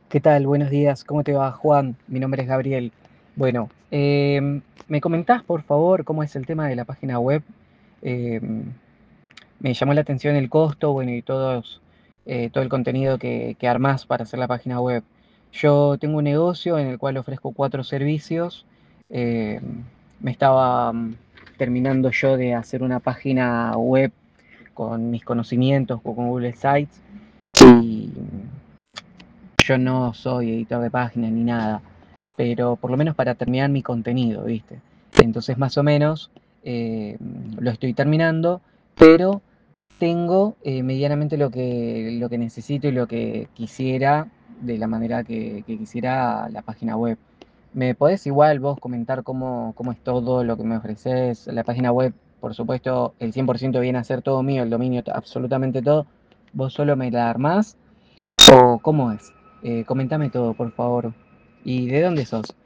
¿Qué tal? Buenos días. ¿Cómo te va, Juan? Mi nombre es Gabriel. Bueno, ¿me comentás, por favor, cómo es el tema de la página web? Em, Me llamó la atención el costo, bueno, y todo el contenido que armás para hacer la página web. Yo tengo un negocio en el cual ofrezco 4 servicios. Em, Me estaba terminando yo de hacer una página web con mis conocimientos con Google Sites y yo no soy editor de páginas ni nada, pero por lo menos para terminar mi contenido, ¿viste? Entonces más o menos eh, lo estoy terminando, pero tengo medianamente lo que necesito y lo que quisiera de la manera que quisiera la página web. ¿Me podés igual vos comentar cómo es todo lo que me ofreces? La página web, por supuesto, el 100% viene a ser todo mío, el dominio, absolutamente todo. ¿Vos solo me la armás o cómo es? Comentame todo, por favor. ¿Y de dónde sos?